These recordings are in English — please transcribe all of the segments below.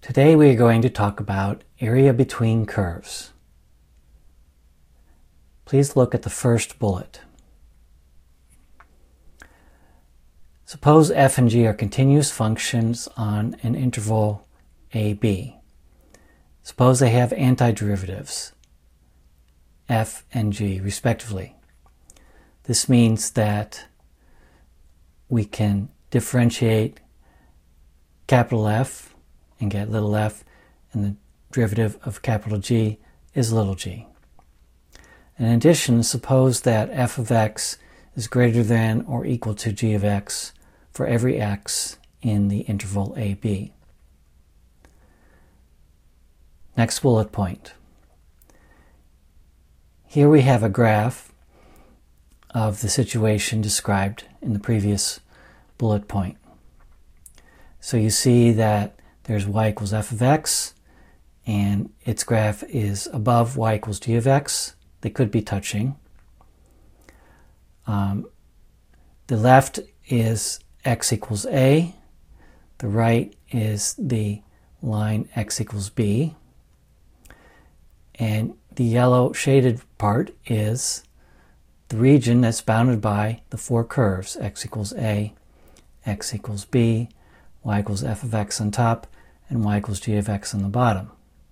Today we are going to talk about area between curves. Please look at the first bullet. Suppose f and g are continuous functions on an interval ab. Suppose they have antiderivatives, f and g respectively. This means that we can differentiate capital F and get little f, and the derivative of capital G is little g. In addition, suppose that f of x is greater than or equal to g of x for every x in the interval ab. Next bullet point. Here we have a graph of the situation described in the previous bullet point. So you see that there's y equals f of x, and its graph is above y equals g of x. They could be touching. The left is x equals a. The right is the line x equals b. And the yellow shaded part is the region that's bounded by the four curves, x equals a, x equals b, y equals f of x on top, and y equals g of x on the bottom.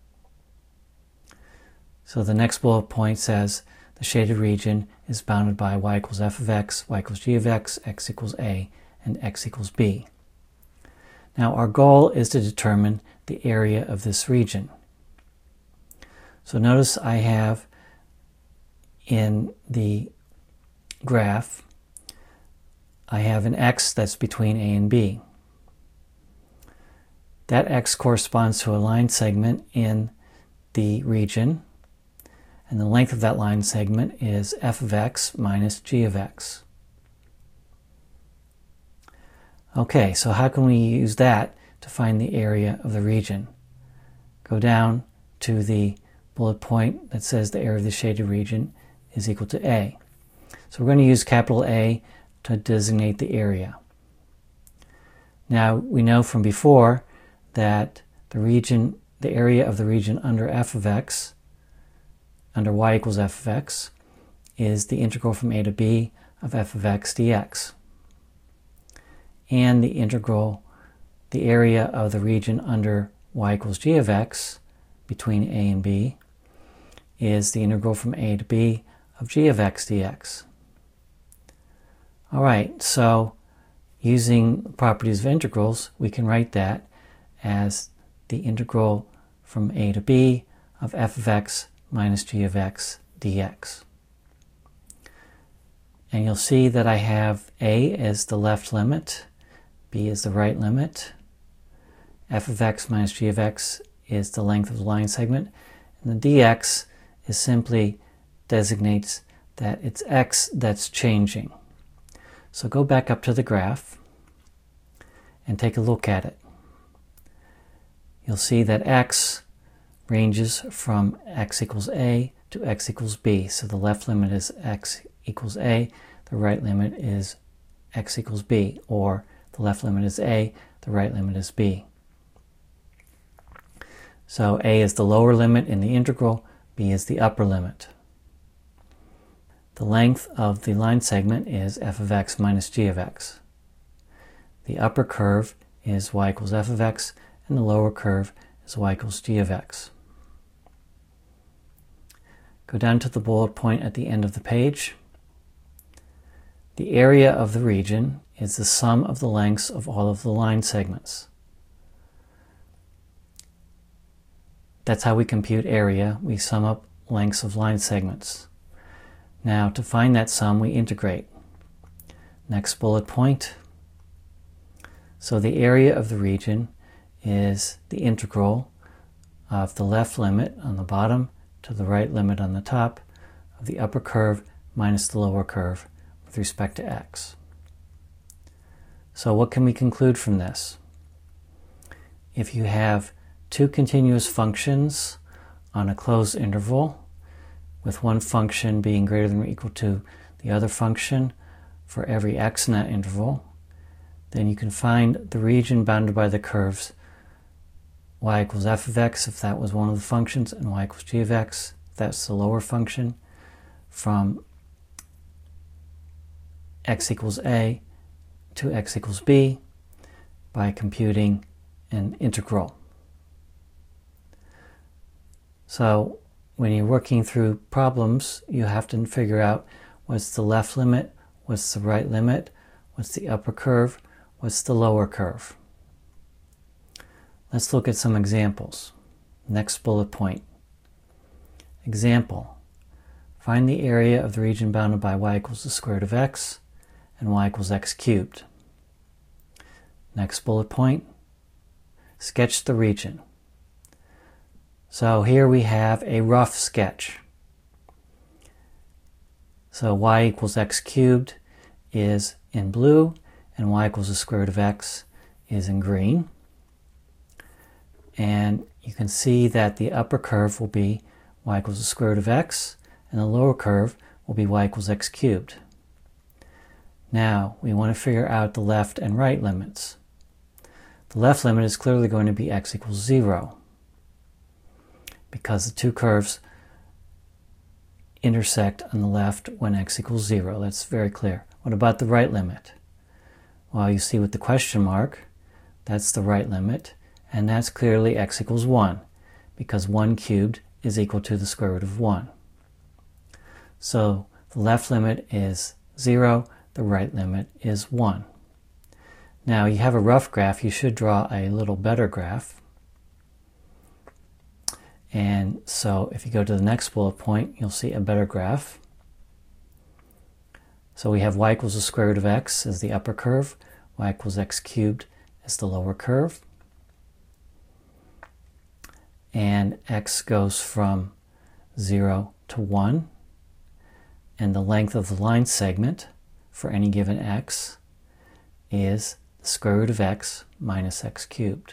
So the next bullet point says the shaded region is bounded by y equals f of x, y equals g of x equals a, and x equals b. Now our goal is to determine the area of this region. So notice I have in the graph, I have an x that's between a and b. That x corresponds to a line segment in the region, and the length of that line segment is f of x minus g of x. Okay, so how can we use that to find the area of the region? Go down to the bullet point that says the area of the shaded region is equal to a. So we're going to use capital A to designate the area. Now we know from before that the area of the region under f of x, under y equals f of x, is the integral from a to b of f of x dx. And the area of the region under y equals g of x, between a and b, is the integral from a to b of g of x dx. Alright, so using properties of integrals, we can write that as the integral from a to b of f of x minus g of x dx. And you'll see that I have a as the left limit, b is the right limit, f of x minus g of x is the length of the line segment, and the dx is simply designates that it's x that's changing. So go back up to the graph and take a look at it. You'll see that x ranges from x equals a to x equals b. So the left limit is x equals a, the right limit is x equals b, or the left limit is a, the right limit is b. So a is the lower limit in the integral, b is the upper limit. The length of the line segment is f of x minus g of x. The upper curve is y equals f of x, and the lower curve is y equals g of x. Go down to the bullet point at the end of the page. The area of the region is the sum of the lengths of all of the line segments. That's how we compute area. We sum up lengths of line segments. Now, to find that sum, we integrate. Next bullet point. So the area of the region is the integral of the left limit on the bottom to the right limit on the top of the upper curve minus the lower curve with respect to x. So what can we conclude from this? If you have two continuous functions on a closed interval, with one function being greater than or equal to the other function for every x in that interval, then you can find the region bounded by the curves y equals f of x if that was one of the functions, and y equals g of x if that's the lower function, from x equals a to x equals b by computing an integral. So when you're working through problems, you have to figure out what's the left limit, what's the right limit, what's the upper curve, what's the lower curve. Let's look at some examples. Next bullet point. Example. Find the area of the region bounded by y equals the square root of x and y equals x cubed. Next bullet point. Sketch the region. So here we have a rough sketch. So y equals x cubed is in blue, and y equals the square root of x is in green. And you can see that the upper curve will be y equals the square root of x, and the lower curve will be y equals x cubed. Now, we want to figure out the left and right limits. The left limit is clearly going to be x equals 0, because the two curves intersect on the left when x equals 0. That's very clear. What about the right limit? Well, you see with the question mark, that's the right limit, and that's clearly x equals 1, because 1 cubed is equal to the square root of 1. So the left limit is 0, the right limit is 1. Now you have a rough graph, you should draw a little better graph. And so if you go to the next bullet point, you'll see a better graph. So we have y equals the square root of x as the upper curve, y equals x cubed as the lower curve. And x goes from 0 to 1. And the length of the line segment for any given x is the square root of x minus x cubed.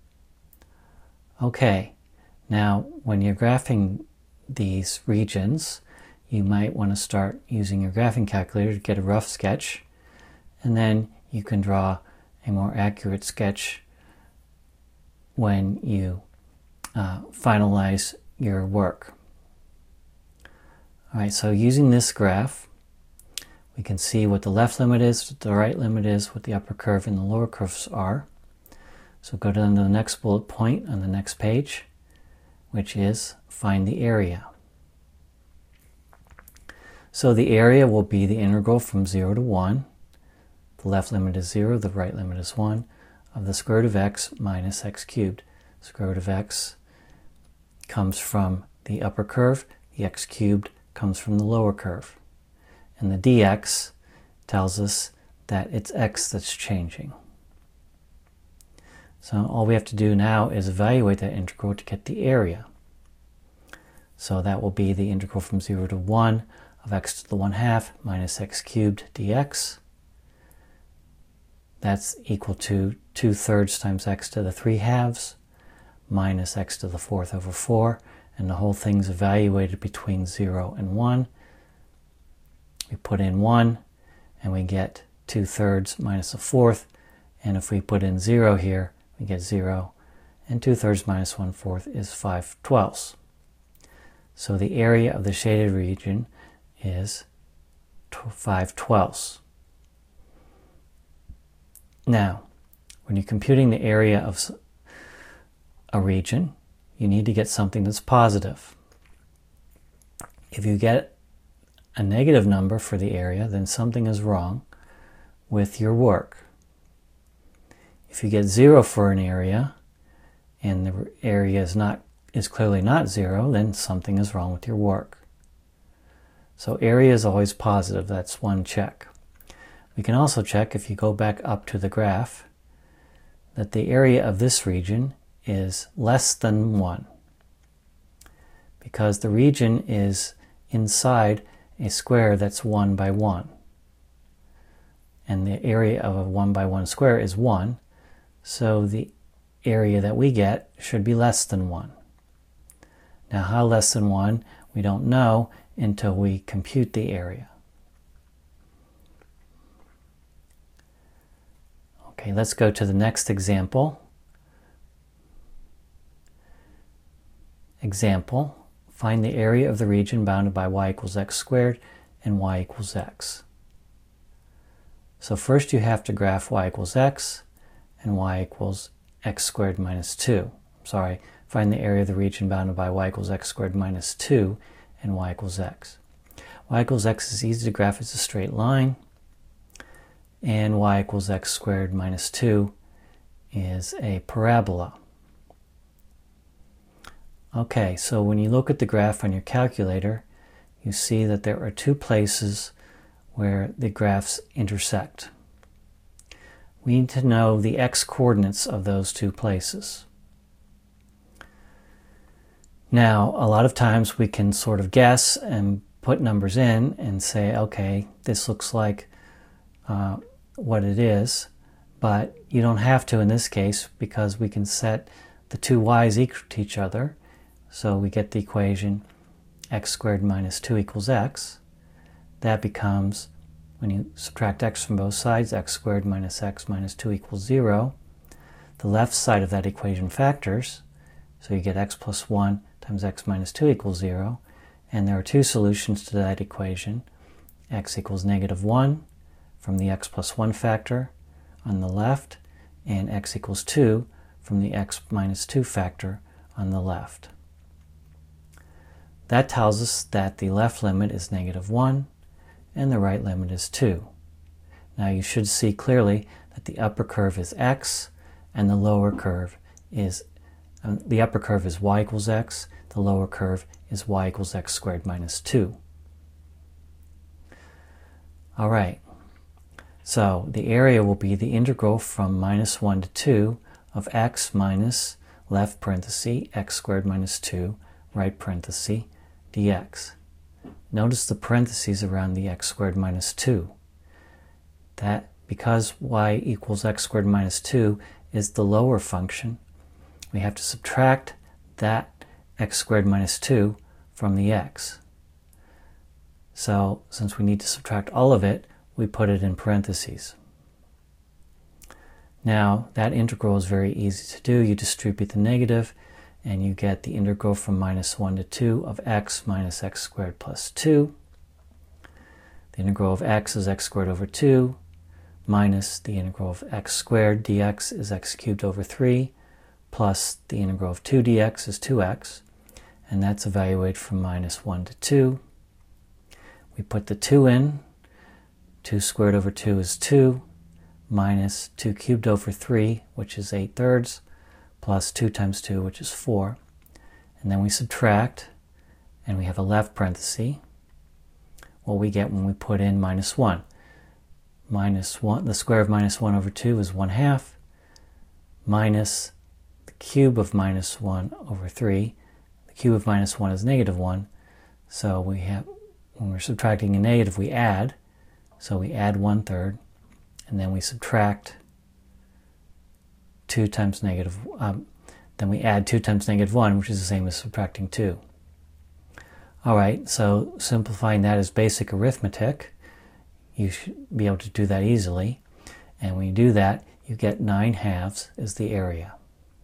Okay, now when you're graphing these regions, you might want to start using your graphing calculator to get a rough sketch, and then you can draw a more accurate sketch when you finalize your work. Alright, so using this graph, we can see what the left limit is, what the right limit is, what the upper curve and the lower curves are. So go down to the next bullet point on the next page, which is find the area. So the area will be the integral from 0 to 1. The left limit is 0, the right limit is 1, of the square root of x minus x cubed. Square root of x comes from the upper curve, the x cubed comes from the lower curve. And the dx tells us that it's x that's changing. So all we have to do now is evaluate that integral to get the area. So that will be the integral from 0 to 1 of x to the 1/2 minus x cubed dx. That's equal to 2/3 times x to the 3/2 minus x to the 4th over 4, and the whole thing's evaluated between 0 and 1. We put in 1, and we get 2/3 minus a 4th, and if we put in 0 here, we get 0, and 2/3 minus 1/4 is 5/12. So the area of the shaded region is 5/12. Now, when you're computing the area of a region, you need to get something that's positive. If you get a negative number for the area, then something is wrong with your work. If you get 0 for an area, and the area is clearly not 0, then something is wrong with your work. So area is always positive. That's one check. We can also check, if you go back up to the graph, that the area of this region is less than 1, because the region is inside a square that's 1 by 1. And the area of a 1 by 1 square is 1, so the area that we get should be less than 1. Now, how less than 1, we don't know until we compute the area. Okay, let's go to the next example. example, find the area of the region bounded by y equals x squared and y equals x. So first you have to graph y equals x and y equals x squared minus 2. Find the area of the region bounded by y equals x squared minus 2 and y equals x. Y equals x is easy to graph as a straight line, and y equals x squared minus 2 is a parabola. Okay, so when you look at the graph on your calculator, you see that there are two places where the graphs intersect. We need to know the x-coordinates of those two places. Now, a lot of times we can sort of guess and put numbers in and say, okay, this looks like what it is, but you don't have to in this case because we can set the two y's equal to each other. So we get the equation x squared minus 2 equals x. That becomes, when you subtract x from both sides, x squared minus x minus 2 equals 0. The left side of that equation factors, so you get x plus 1 times x minus 2 equals 0. And there are two solutions to that equation. X equals negative 1 from the x plus 1 factor on the left, and x equals 2 from the x minus 2 factor on the left. That tells us that the left limit is negative 1 and the right limit is 2. Now you should see clearly that the upper curve is x and the lower curve is the upper curve is y equals x, the lower curve is y equals x squared minus 2. All right, so the area will be the integral from minus 1 to 2 of x minus left parenthesis x squared minus 2 right parenthesis dx. Notice the parentheses around the x squared minus 2. That, because y equals x squared minus 2 is the lower function, we have to subtract that x squared minus 2 from the x. So since we need to subtract all of it, we put it in parentheses. Now that integral is very easy to do. You distribute the negative and you get the integral from minus 1 to 2 of x minus x squared plus 2. The integral of x is x squared over 2 minus the integral of x squared dx is x cubed over 3 plus the integral of 2 dx is 2x, and that's evaluated from minus 1 to 2. We put the 2 in. 2 squared over 2 is 2, minus 2 cubed over 3, which is 8/3, plus 2 times 2, which is 4. And then we subtract, and we have a left parenthesis. What we get when we put in minus 1. Minus 1, the square of minus 1 over 2 is 1/2, minus the cube of minus 1 over 3. The cube of minus 1 is negative 1, so we have, when we're subtracting a negative, we add. So we add 1/3, and then we subtract 2 times negative, then we add 2 times negative 1, which is the same as subtracting 2. Alright, so simplifying that is basic arithmetic. You should be able to do that easily. And when you do that, you get 9/2 is the area.